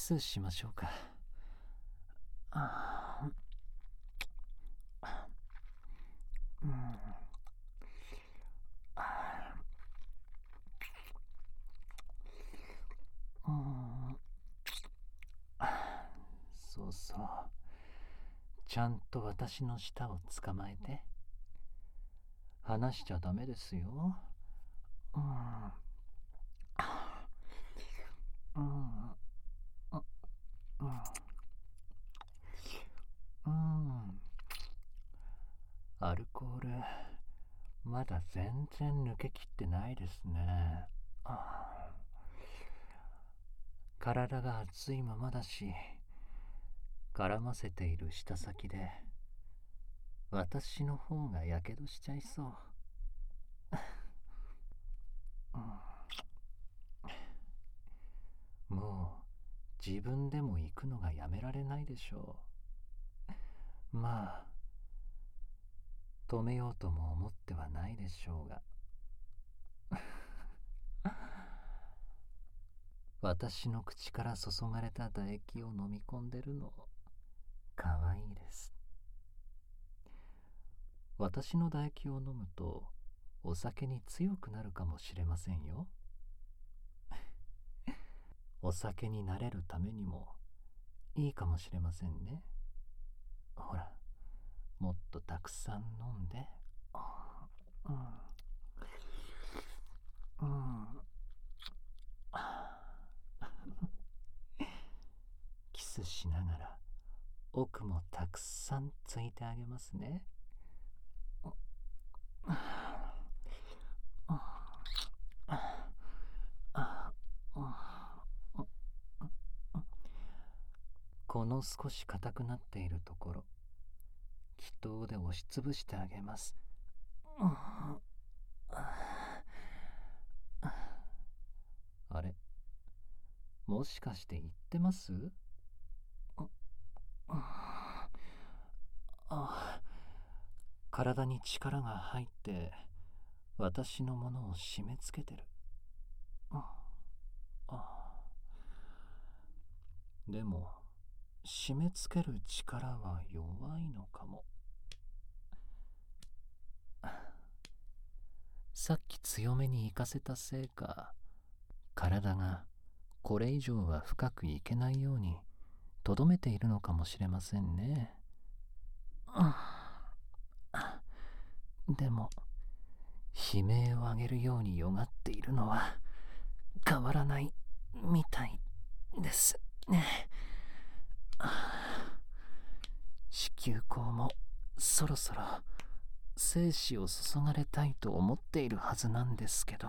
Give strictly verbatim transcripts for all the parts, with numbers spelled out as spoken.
スしましょうか。あうんうんそうそう。ちゃんと私の舌を捕まえて。話しちゃダメですよ。うんうんうんうんアルコールまだ全然抜けきってないですね。あ体が熱いままだし、絡ませている舌先で私の方がやけどしちゃいそう。うん、もう自分でも行くのがやめられないでしょう。まあ止めようとも思ってはないでしょうが。私の口から注がれた唾液を飲み込んでるのかわいいです。私の唾液を飲むとお酒に強くなるかもしれませんよ。お酒になれるためにもいいかもしれませんね。ほら、もっとたくさん飲んで。うんうんキスしながら奥もたくさんついてあげますね。この少し硬くなっているところ、気筒で押しつぶしてあげます。あれ、もしかして言ってます？あ、体に力が入って私のものを締め付けてる。でも締め付ける力は弱いのかも。さっき強めに行かせたせいか、体がこれ以上は深くいけないようにとどめているのかもしれませんね。でも悲鳴を上げるようによがっているのは変わらないみたいですね。子宮口もそろそろ精子を注がれたいと思っているはずなんですけど。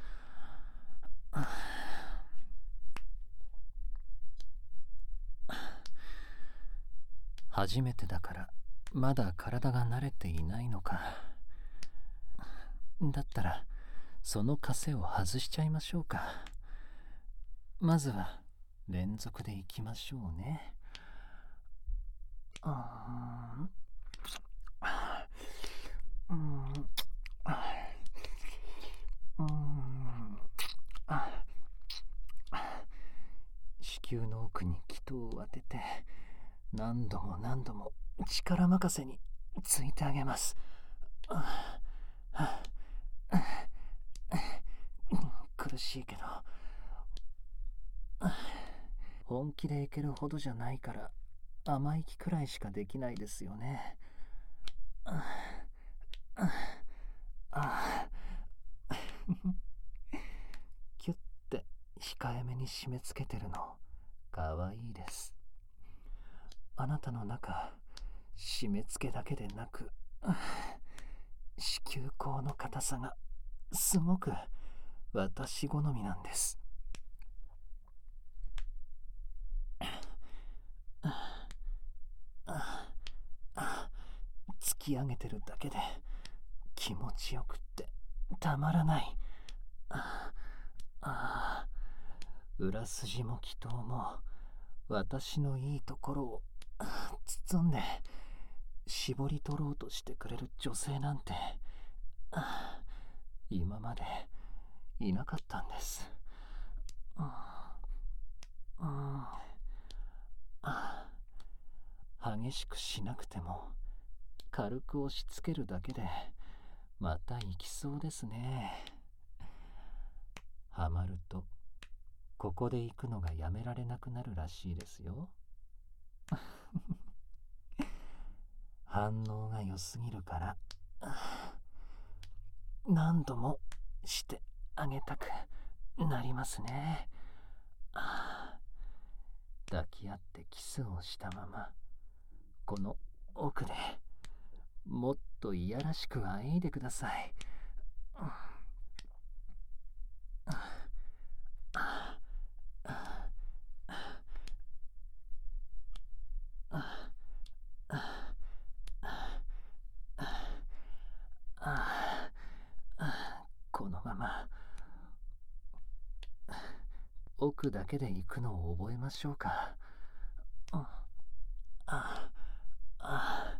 初めてだからまだ体が慣れていないのか。だったらその枷を外しちゃいましょうか。まずは連続でいきましょうね。あーうんうん子宮の奥に気筒を当てて何度も何度も力任せについてあげます。苦しいけど本気でいけるほどじゃないから甘い息くらいしかできないですよね。キュッて控えめに締め付けてるのかわいいです。あなたの中締め付けだけでなく子宮口の硬さがすごく私好みなんです。突き上げてるだけで気持ちよくってたまらない。ああ、裏筋も気筒も私のいいところを包んで絞り取ろうとしてくれる女性なんて今までいなかったんです。うん激しくしなくても軽く押し付けるだけでまた行きそうですね。ハマるとここで行くのがやめられなくなるらしいですよ。反応が良すぎるから何度もしてあげたくなりますね。抱き合ってキスをしたままこの奥でもっといやらしくあえいでください。このまま奥だけで行くのを覚えましょうか。あああ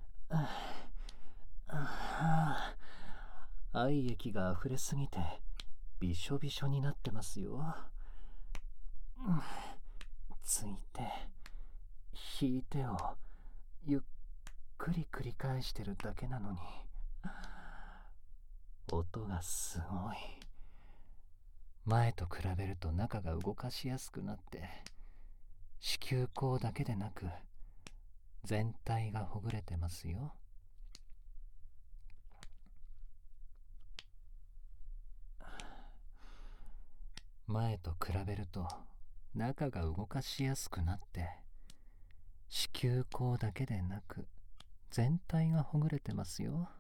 あ愛液があふれすぎてびしょびしょになってますよ。ついて引いてをゆっくり繰り返してるだけなのに音がすごい。前と比べると中が動かしやすくなって子宮口だけでなく全体がほぐれてますよ。前と比べると中が動かしやすくなって子宮口だけでなく全体がほぐれてますよ。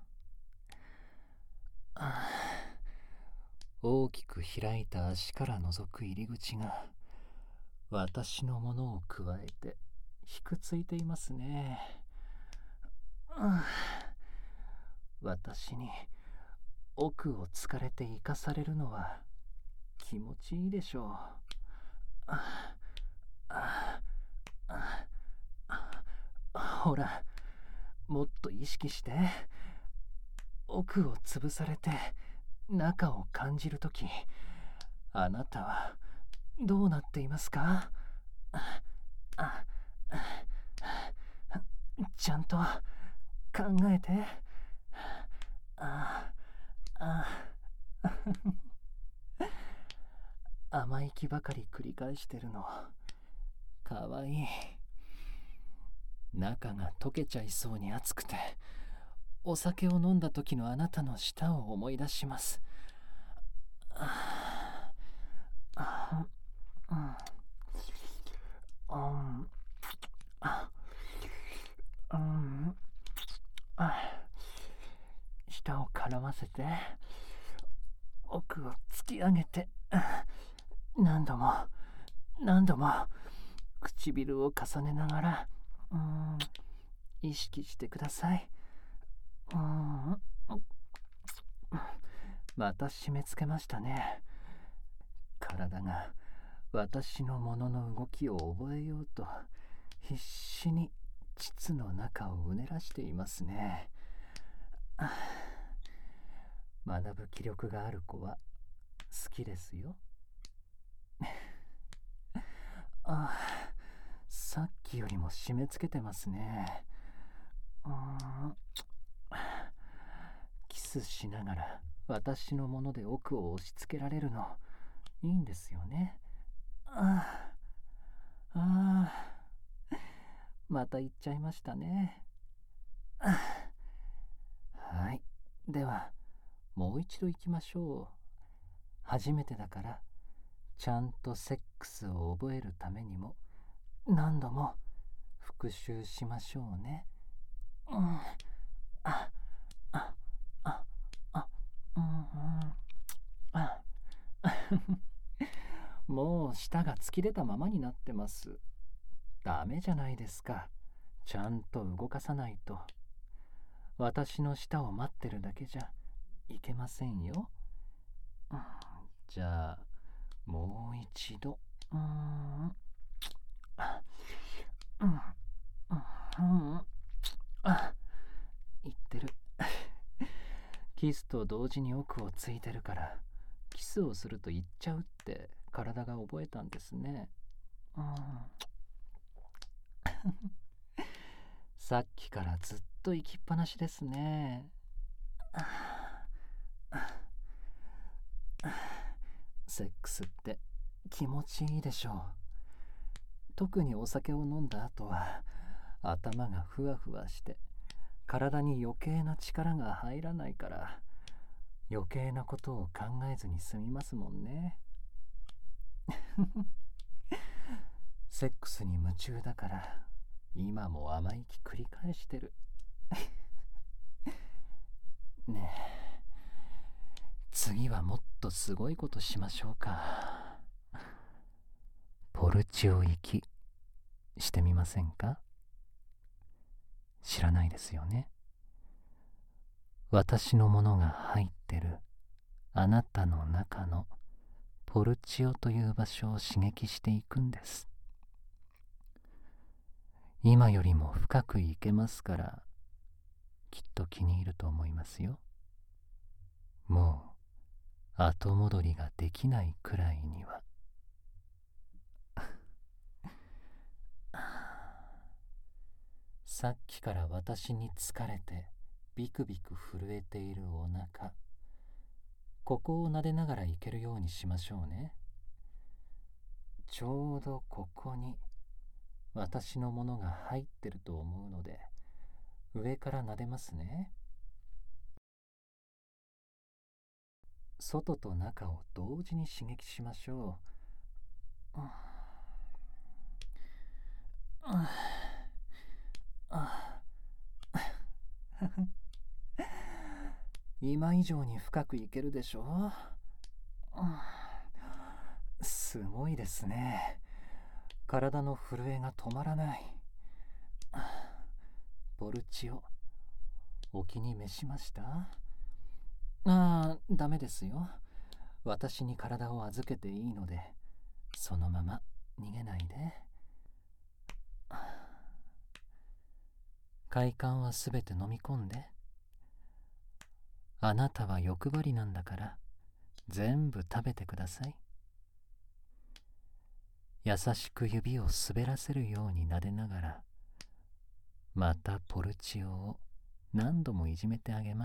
大きく開いた足から覗く入り口が私のものを加えてひくついていますね。私に奥を突かれて生かされるのは気持ちいいでしょう。ほら、もっと意識して。奥を潰されて中を感じるとき、あなたはどうなっていますか？ちゃんと考えて。甘い気ばかり繰り返してるのかわいい。中が溶けちゃいそうに熱くてお酒を飲んだ時のあなたの舌を思い出します。舌を絡ませて奥を突き上げて何度も何度も唇を重ねながらうん意識してください。うんまた締め付けましたね。体が私のものの動きを覚えようと必死に膣の中をうねらしていますね。学ぶ気力がある子は好きですよ。ああ、さっきよりも締め付けてますね。うーんキスしながら私のもので奥を押し付けられるのいいんですよね。ああ、ああ、また言っちゃいましたね。はい、ではもう一度行きましょう。初めてだからちゃんとセックスを覚えるためにも何度も復習しましょうね。うん、あ、あ、あ、あ、うん、うん、あ、もう舌が突き出たままになってます。ダメじゃないですか。ちゃんと動かさないと。私の舌を待ってるだけじゃいけませんよ。うん、じゃあもう一度。うーん、あ、うん、うん、うん、あ、言ってる。キスと同時に奥をついてるからキスをすると言っちゃうって体が覚えたんですね。うんさっきからずっと行きっぱなしですね。セックスって気持ちいいでしょう。特にお酒を飲んだ後は頭がふわふわして体に余計な力が入らないから余計なことを考えずに済みますもんね。セックスに夢中だから今も甘い気繰り返してる。ねえ、次はもっとすごいことしましょうか。ポルチオ行きしてみませんか？知らないですよね。私のものが入ってるあなたの中のポルチオという場所を刺激していくんです。今よりも深くいけますからきっと気に入ると思いますよ。もう後戻りができないくらいには。さっきから私に疲れてビクビク震えているお腹、ここを撫でながらいけるようにしましょうね。ちょうどここに私のものが入ってると思うので上から撫でますね。外と中を同時に刺激しましょう。今以上に深くいけるでしょ。すごいですね。体の震えが止まらない。ポルチオ、お気に召しました？ああ、ダメですよ。私に体を預けていいので、そのまま逃げないで。快感はすべて飲み込んで。あなたは欲張りなんだから全部食べてください。優しく指を滑らせるように撫でながらまたポルチオを何度もいじめてあげます。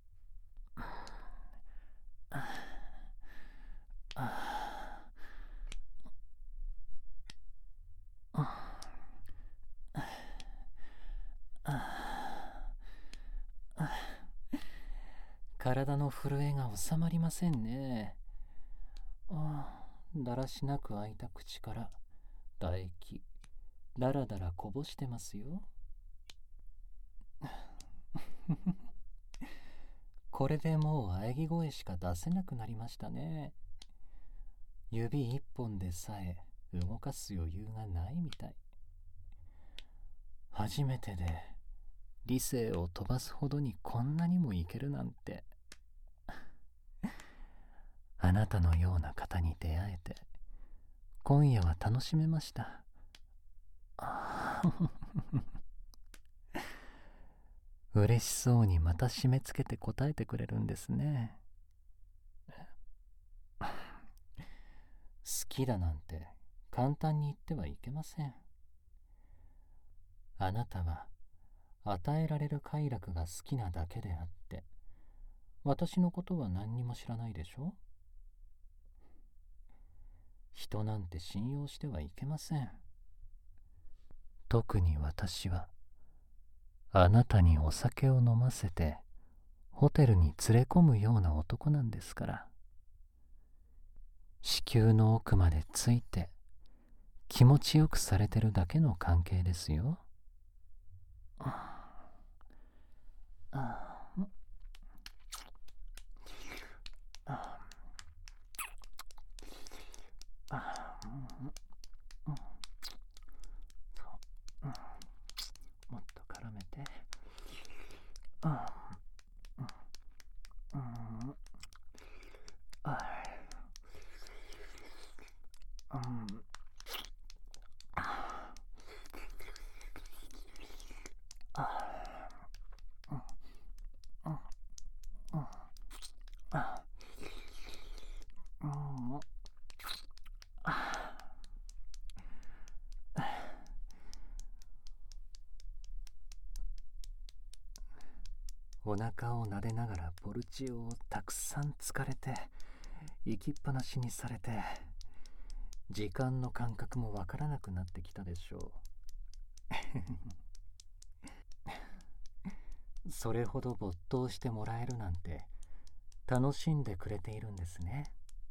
体の震えが収まりませんね。ああ、だらしなく開いた口から唾液だらだらこぼしてますよ。これでもう喘ぎ声しか出せなくなりましたね。指一本でさえ動かす余裕がないみたい。初めてで理性を飛ばすほどにこんなにもいけるなんて。あなたのような方に出会えて今夜は楽しめました。嬉しそうにまた締め付けて答えてくれるんですね。好きだなんて簡単に言ってはいけません。あなたは与えられる快楽が好きなだけであって私のことは何にも知らないでしょ。人なんて信用してはいけません。特に私はあなたにお酒を飲ませてホテルに連れ込むような男なんですから。子宮の奥までついて気持ちよくされてるだけの関係ですよ。もっと絡めて。 お腹を撫でながらポルチオをたくさん疲れて行きっぱなしにされて、時間の感覚もわからなくなってきたでしょうそれほど没頭してもらえるなんて楽しんでくれているんですね。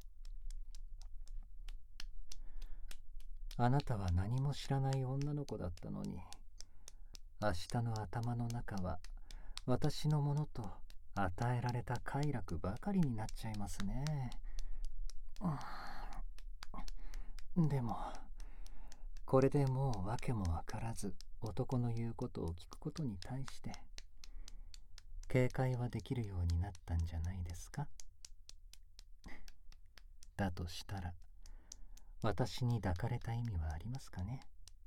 あなたは何も知らない女の子だったのに、明日の頭の中は私のものと与えられた快楽ばかりになっちゃいますね。でもこれでもう訳も分からず男の言うことを聞くことに対して警戒はできるようになったんじゃないですか。だとしたら私に抱かれた意味はありますかね。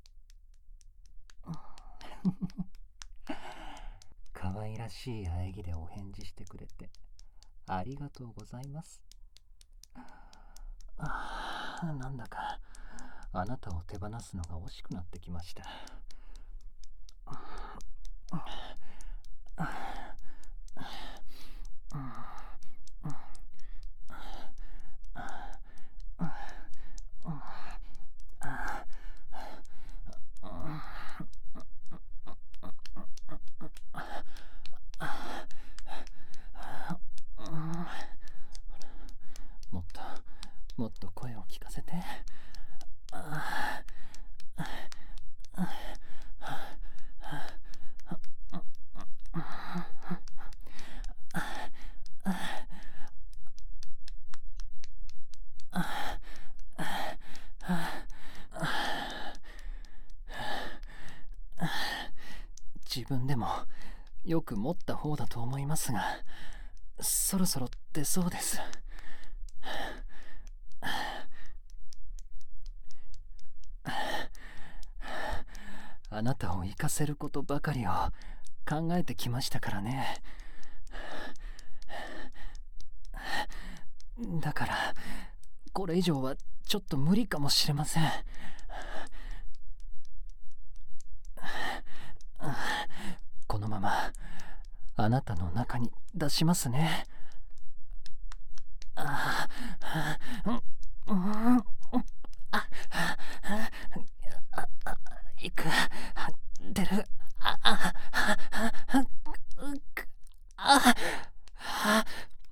可愛らしい喘ぎでお返事してくれてありがとうございます。ああ、なんだかあなたを手放すのが惜しくなってきました。もっともっと声を聞かせて。自分でもよく持った方だと思いますが、そろそろ出そうです。あなたを生かせることばかりを考えてきましたからね。だからこれ以上はちょっと無理かもしれません。このままあなたの中に出しますね。ああ、うん、あ、いく、出る、あ、あ、あ、あ、あ、あ、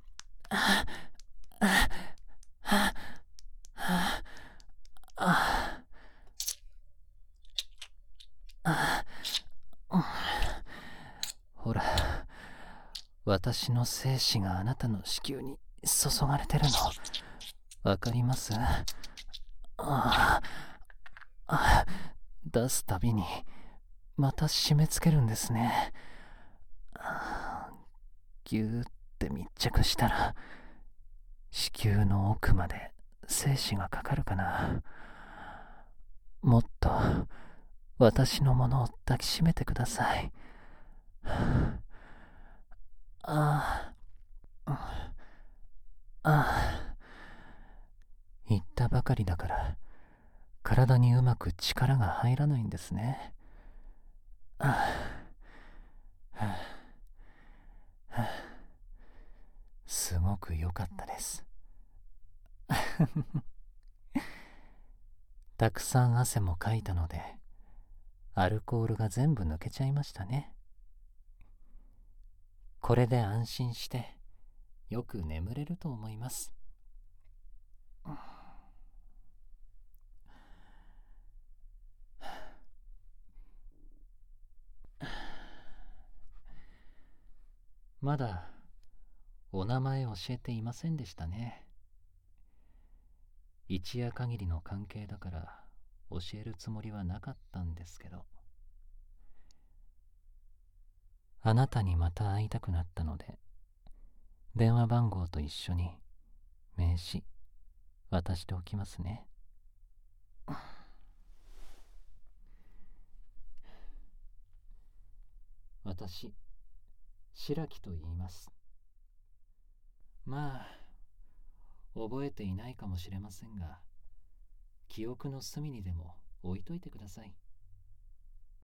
ほら、私の精子があなたの子宮に注がれてるのわかります？ああ、出すたびにまた締め付けるんですね。ぎゅーって密着したら子宮の奥まで精子がかかるかな。もっと私のものを抱きしめてください。ああ、ああ、言ったばかりだから体にうまく力が入らないんですね。ああ、はあ、はあ、すごく良かったです。たくさん汗もかいたのでアルコールが全部抜けちゃいましたね。これで安心してよく眠れると思います。まだお名前教えていませんでしたね。一夜限りの関係だから教えるつもりはなかったんですけど、あなたにまた会いたくなったので電話番号と一緒に名刺渡しておきますね。私、白木と言います。まあ覚えていないかもしれませんが、記憶の隅にでも置いといてください。